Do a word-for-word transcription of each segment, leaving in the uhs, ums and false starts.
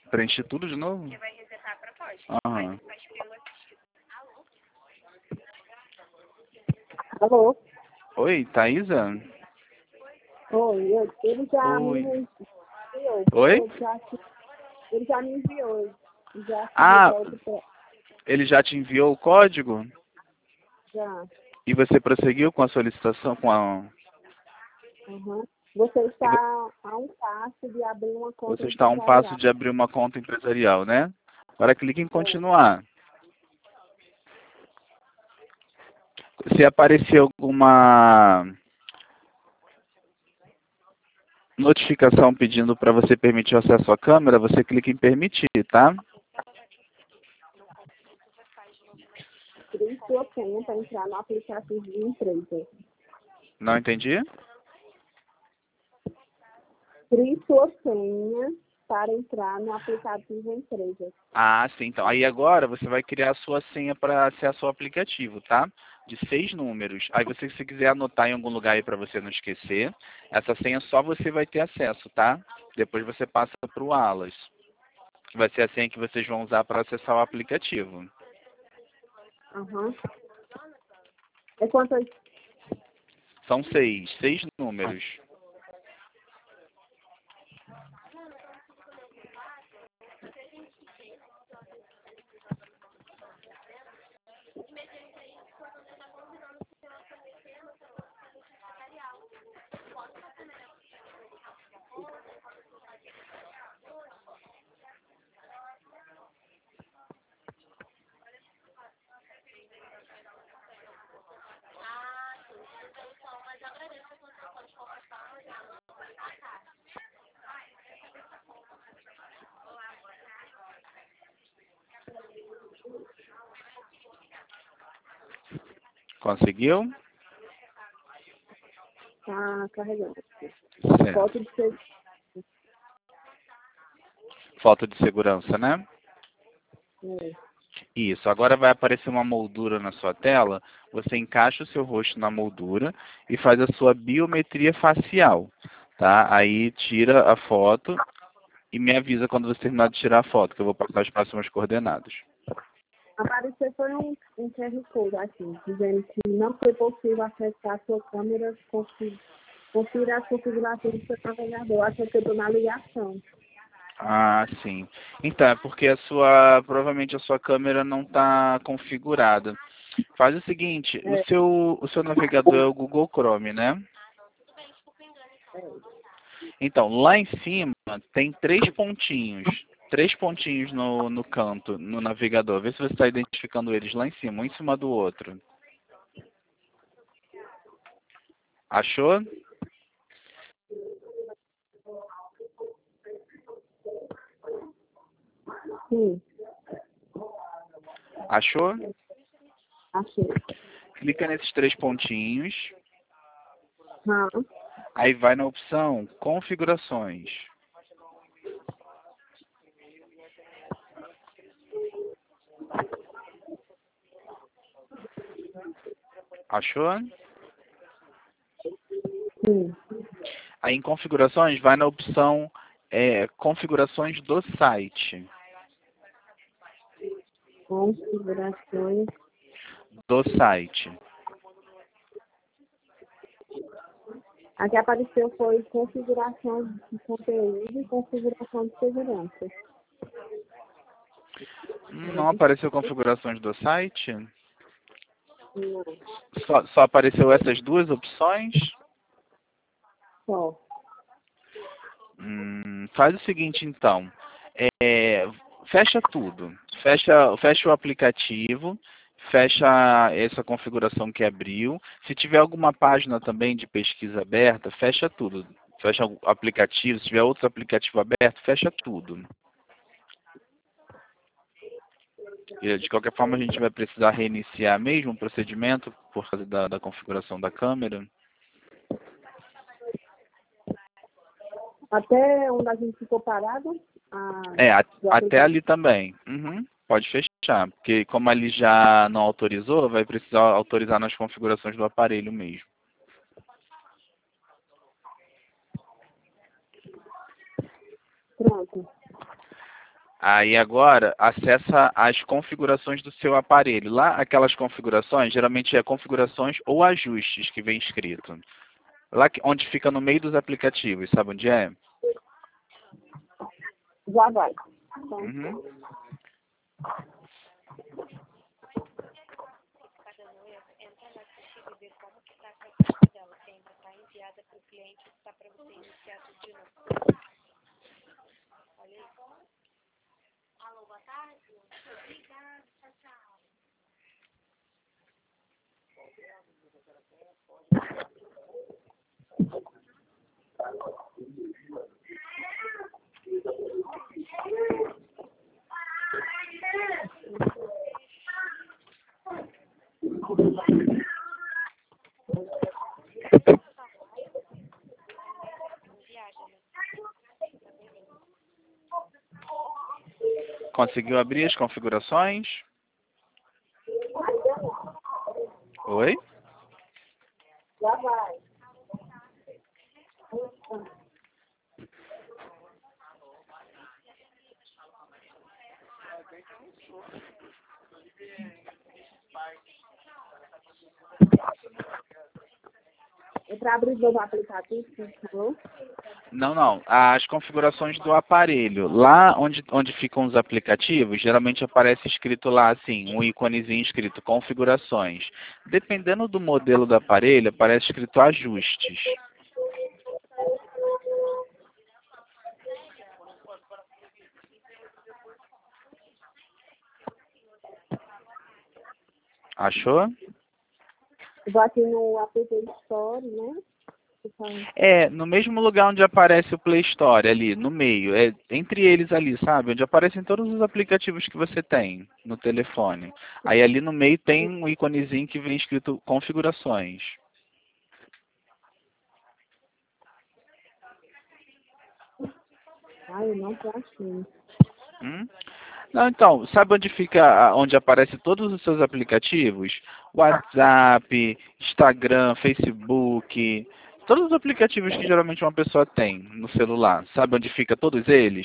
Preencher tudo de novo? Porque vai resetar a proposta. Aham. Aí faz pelo assistir. Alô? Oi, Thaisa? Oi, eu- ele já me Oi. enviou. Oi? Eu já, ele já me enviou. Já Ah, fiz ele já te enviou o código? já. E você prosseguiu com a solicitação com a... Uhum. Você e vo- está a um passo de abrir uma conta Você está a um passo empresarial. de abrir uma conta empresarial, né? Agora clique em É. continuar. Se aparecer alguma notificação pedindo para você permitir o acesso à câmera, você clica em permitir, tá? Crie sua senha para entrar no aplicativo de empresa. Não entendi? Crie sua senha para entrar no aplicativo de empresa. Ah, sim. Então, aí agora você vai criar a sua senha para acesso ao aplicativo, tá? De seis números. Aí você, se quiser anotar em algum lugar aí para você não esquecer, essa senha só você vai ter acesso, tá? Depois você passa para o Alas, que vai ser a senha que vocês vão usar para acessar o aplicativo. Uhum. É quantas? São seis, seis números. Conseguiu? Tá carregando. Certo. Foto de ser. Foto de segurança, né? É. Isso. Agora vai aparecer uma moldura na sua tela. Você encaixa o seu rosto na moldura e faz a sua biometria facial, tá? Aí tira a foto e me avisa quando você terminar de tirar a foto, que eu vou passar as próximas coordenadas. Apareceu foi um, um Q R Code aqui, dizendo que não foi possível acessar a sua câmera, confi- confira as configurações do seu navegador. Acho que eu estou na ligação. Ah, sim. Então, é porque a sua, provavelmente a sua câmera não está configurada. Faz o seguinte, o É, seu, o seu navegador é o Google Chrome, né? é. Então, lá em cima tem três pontinhos. Três pontinhos no, no canto, no navegador. Vê se você está identificando eles lá em cima, um em cima do outro. Achou? Sim, Achou? achei. Clica nesses três pontinhos. Ah, Aí vai na opção Configurações. Achou? sim. Aí em Configurações vai na opção é, Configurações do site. Configurações. Do site. Aqui apareceu foi configuração de conteúdo e configuração de segurança. Hum, Não apareceu configurações do site? Não, Só, só apareceu essas duas opções? só. Hum, faz o seguinte então. É, fecha tudo. Fecha, fecha o aplicativo. Fecha essa configuração que abriu. Se tiver alguma página também de pesquisa aberta, fecha tudo. Fecha o aplicativo. Se tiver outro aplicativo aberto, fecha tudo. E, de qualquer forma, a gente vai precisar reiniciar mesmo o procedimento por causa da, da configuração da câmera. Até onde a gente ficou parado, a, É, a- do até aplicativo. ali também. Uhum, pode fechar, porque como ele já não autorizou, vai precisar autorizar nas configurações do aparelho mesmo. Pronto. Aí agora acessa as configurações do seu aparelho. Lá aquelas configurações, geralmente é configurações ou ajustes que vem escrito. Lá que- onde fica no meio dos aplicativos, sabe onde é? Já vai. Então, Uhum. Cada noiva entra no arquivo e vê como que está a carteira dela, que ainda está enviada para o cliente, está para você iniciar tudo de novo. Olha aí. Alô, boa tarde. Obrigada, tchau, tchau. Viaja, né? Conseguiu abrir as configurações? Oi? já vai. É para abrir os dois aplicativos, então. Não, não. As configurações do aparelho. Lá onde, onde ficam os aplicativos, geralmente aparece escrito lá assim, um íconezinho escrito configurações. Dependendo do modelo do aparelho, aparece escrito ajustes. Achou? Vou aqui no App Store, né? É, no mesmo lugar onde aparece o Play Store, ali, no meio. É entre eles ali, sabe? Onde aparecem todos os aplicativos que você tem no telefone. Aí ali no meio tem um íconezinho que vem escrito configurações. Ah, eu não tô achando. Hum? Não, então, sabe onde fica, a- onde aparece todos os seus aplicativos? WhatsApp, Instagram, Facebook, todos os aplicativos que geralmente uma pessoa tem no celular. Sabe onde fica todos eles?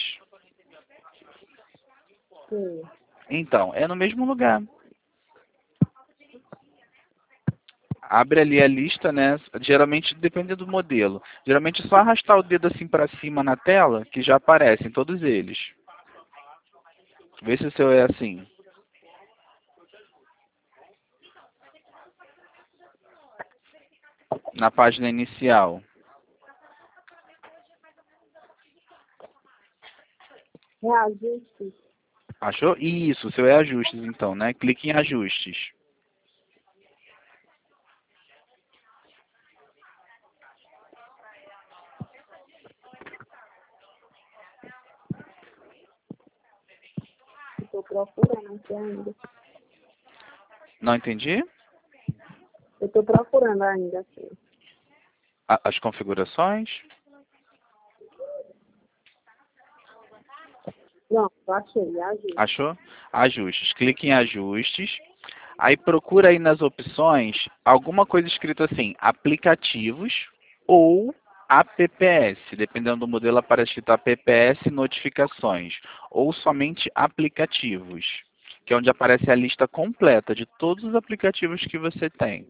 Sim. Então, é no mesmo lugar. Abre ali a lista, né? Geralmente depende do modelo. Geralmente é só arrastar o dedo assim para cima na tela que já aparecem todos eles. Vê se o seu é assim. Na página inicial. Reajuste. Achou? Isso, o seu é ajustes então, né? Clique em ajustes. Estou procurando aqui ainda. Não entendi? Eu estou procurando ainda, assim. A- As configurações. Não, eu achei, ajuste. Achou? Ajustes. Clique em ajustes. Aí procura aí nas opções alguma coisa escrita assim, aplicativos ou apps. Dependendo do modelo aparece escrito apps notificações. Ou somente aplicativos. Que é onde aparece a lista completa de todos os aplicativos que você tem.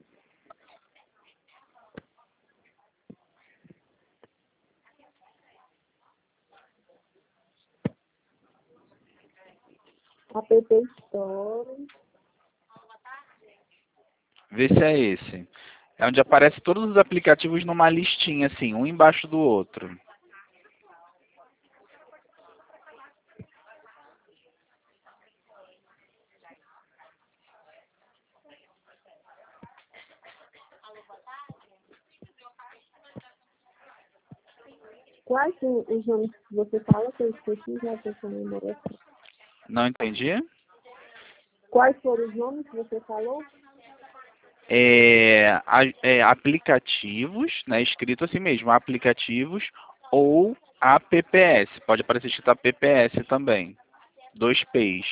App Store. Vê se é esse. É onde aparece todos os aplicativos numa listinha, assim, um embaixo do outro. Quais são os nomes que você fala que eu esqueci já que eu sou memória? Não entendi? Quais foram os nomes que você falou? É, a- é, aplicativos, né, escrito assim mesmo, aplicativos ou apps. Pode aparecer escrito apps também. Dois P's.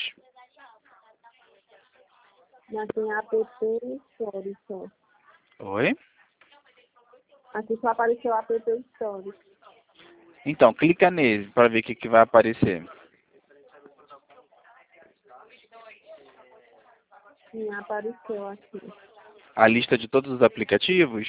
Já tem App Store só. Oi? Aqui só apareceu App Store. Então, clica nele para ver o que, que vai aparecer. Sim, apareceu aqui. A lista de todos os aplicativos?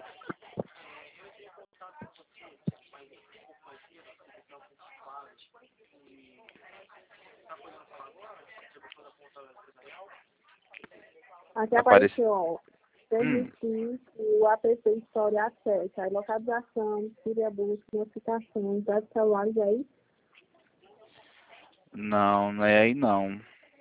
Aqui Aparece... apareceu, ó, Hum. permitir que o app História acesse, aí localização, tire a busca, notificações, dados celulares, aí. Não, não é aí não.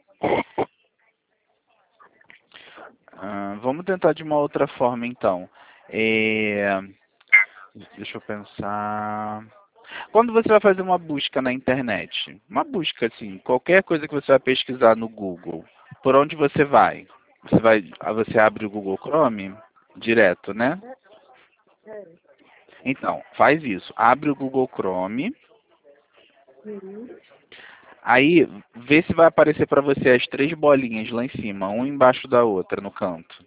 Ah, vamos tentar de uma outra forma então. É... Deixa eu pensar. Quando você vai fazer uma busca na internet, uma busca assim, qualquer coisa que você vai pesquisar no Google, por onde você vai? Você vai, ah, você abre o Google Chrome direto, né? É. Então, faz isso. Abre o Google Chrome, Uhum. aí vê se vai aparecer para você as três bolinhas lá em cima, uma embaixo da outra no canto.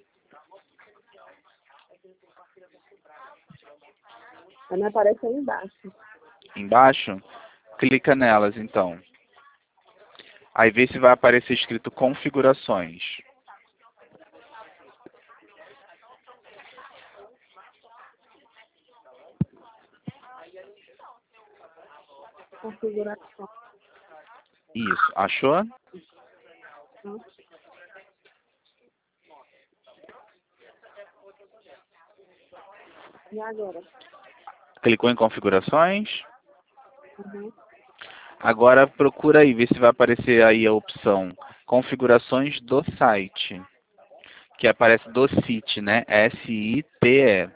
Aí me aparece aí embaixo. Embaixo, clica nelas então. Aí vê se vai aparecer escrito configurações. Configuração. Isso, achou? Né? E agora? Clicou em configurações. Uhum. Agora procura aí, vê se vai aparecer aí a opção configurações do site. Que aparece do site, né? S I T E.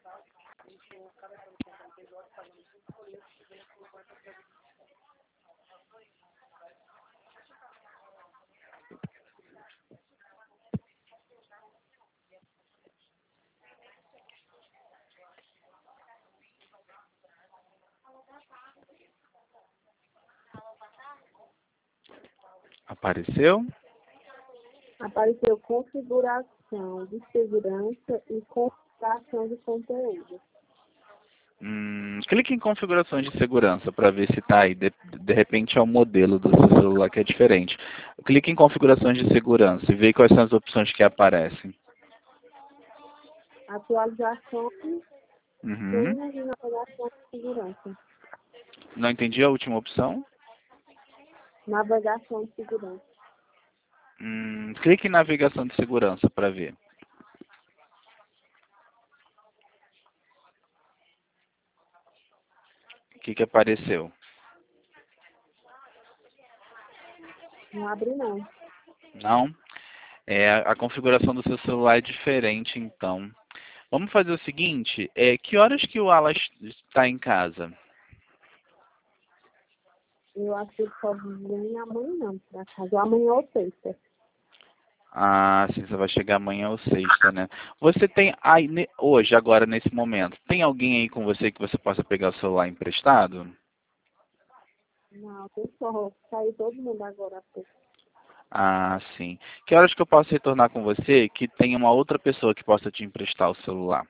Apareceu? Apareceu configuração de segurança e configuração de conteúdo. Hum, clique em configurações de segurança para ver se está aí. De, de repente é o modelo do seu celular que é diferente. Clique em configurações de segurança e vê quais são as opções que aparecem. Atualização Uhum. e navegação de segurança. Não entendi a última opção? Navegação de segurança. Hum, clique em navegação de segurança para ver. O que, que apareceu? Não abre não. Não? É, a configuração do seu celular é diferente, então. Vamos fazer o seguinte, é, que horas que o Alas está em casa? Eu acho que ele só vem amanhã pra casa. Ou amanhã ou sexta. Ah, sim, você vai chegar amanhã ou sexta, né? Você tem aí, ne- hoje, agora, nesse momento, tem alguém aí com você que você possa pegar o celular emprestado? Não, tem só. Saiu todo mundo agora há pouco. Ah, sim. Que horas que eu posso retornar com você que tenha uma outra pessoa que possa te emprestar o celular?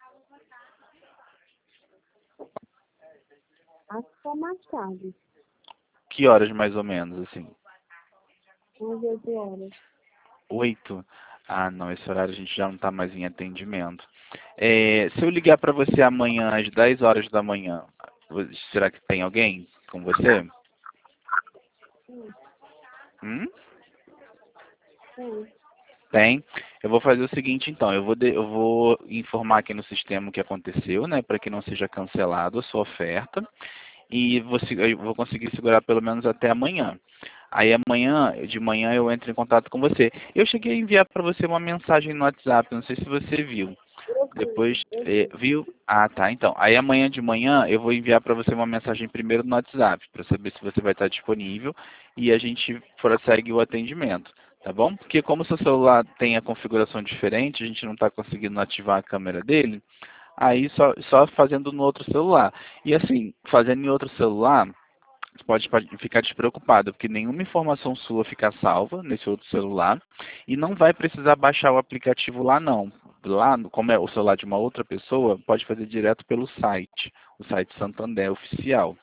Acho que só mais tarde. Que horas mais ou menos, assim? onze horas. Oito? Ah, não, esse horário a gente já não está mais em atendimento. É, se eu ligar para você amanhã às dez horas da manhã, vo- será que tem alguém com você? Sim, Hum? sim. Tem. Eu vou fazer o seguinte, então. Eu vou, de- eu vou informar aqui no sistema o que aconteceu, né? Para que não seja cancelado a sua oferta. E vou, se- eu vou conseguir segurar pelo menos até amanhã. Aí amanhã, de manhã, eu entro em contato com você. Eu cheguei a enviar para você uma mensagem no WhatsApp, não sei se você viu. Eu vi, Depois, eu eh, vi. viu? Ah, tá. Então, aí amanhã de manhã eu vou enviar para você uma mensagem primeiro no WhatsApp, para saber se você vai estar disponível e a gente prossegue o atendimento, tá bom? Porque como o seu celular tem a configuração diferente, a gente não está conseguindo ativar a câmera dele, aí só, só fazendo no outro celular. E assim, fazendo em outro celular, você pode pode ficar despreocupado, porque nenhuma informação sua fica salva nesse outro celular e não vai precisar baixar o aplicativo lá não. Lá, como é o celular de uma outra pessoa, pode fazer direto pelo site, o site Santander oficial.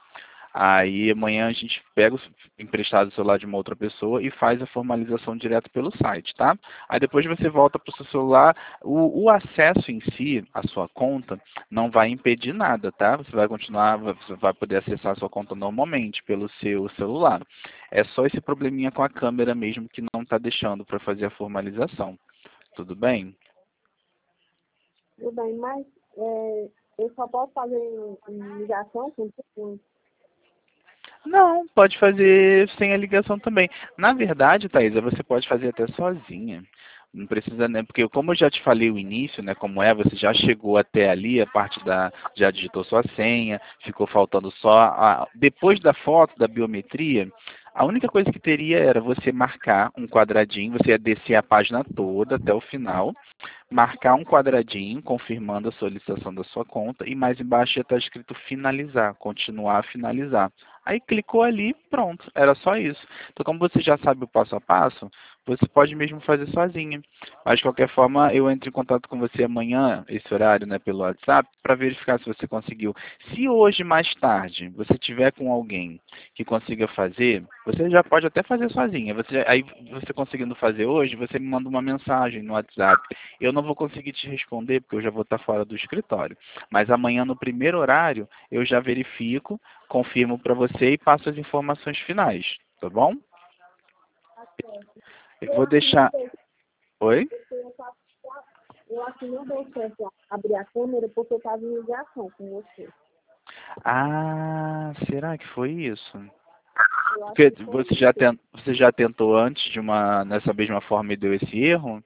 Aí amanhã a gente pega o emprestado o celular de uma outra pessoa e faz a formalização direto pelo site, tá? Aí depois você volta para o seu celular, o, o acesso em si, a sua conta, não vai impedir nada, tá? Você vai continuar, você vai poder acessar a sua conta normalmente pelo seu celular. É só esse probleminha com a câmera mesmo que não está deixando para fazer a formalização. Tudo bem? Tudo bem, mas é, eu só posso fazer em ligação com com- Não, pode fazer sem a ligação também. Na verdade, Thaisa, você pode fazer até sozinha. Não precisa, né? Porque como eu já te falei o início, né? Como é, você já chegou até ali, a parte da, já digitou sua senha, ficou faltando só a, depois da foto da biometria, a única coisa que teria era você marcar um quadradinho, você ia descer a página toda até o final, marcar um quadradinho confirmando a solicitação da sua conta e mais embaixo ia estar escrito finalizar, continuar a finalizar. Aí clicou ali, pronto, era só isso. Então como você já sabe o passo a passo, você pode mesmo fazer sozinha. Mas de qualquer forma, eu entro em contato com você amanhã, esse horário, né, pelo WhatsApp, para verificar se você conseguiu. Se hoje mais tarde você tiver com alguém que consiga fazer, você já pode até fazer sozinha. Você, aí você conseguindo fazer hoje, você me manda uma mensagem no WhatsApp. Eu não vou conseguir te responder porque eu já vou estar fora do escritório. Mas amanhã no primeiro horário eu já verifico, confirmo para você e passo as informações finais, tá bom? Eu vou deixar. Oi? eu acho que não deu certo abrir a câmera porque eu estava em ligação com você. Ah, será que foi isso? Eu acho Porque que foi você já, isso. ten, você já tentou antes de uma nessa mesma forma e deu esse erro?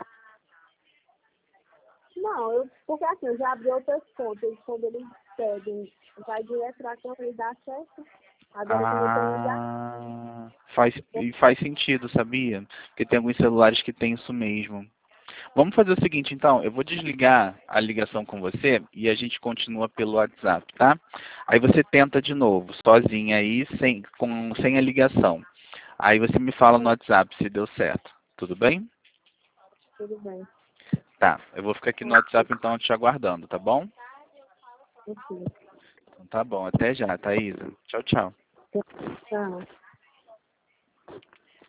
Não, eu, porque assim, eu já abri outras contas, eles, quando eles pedem, vai direto para a câmera e dá certo. Agora quando eu tenho ligação, Ah, faz, e faz sentido, sabia? Porque tem alguns celulares que tem isso mesmo. Vamos fazer o seguinte, então, eu vou desligar a ligação com você e a gente continua pelo WhatsApp, tá? Aí você tenta de novo, sozinha aí, sem, com, sem a ligação. Aí você me fala no WhatsApp se deu certo, tudo bem? tudo bem. Tá, eu vou ficar aqui no WhatsApp então te aguardando, tá bom? Enfim. Então, tá bom, até já, Thaisa. Tchau, tchau. Tchau.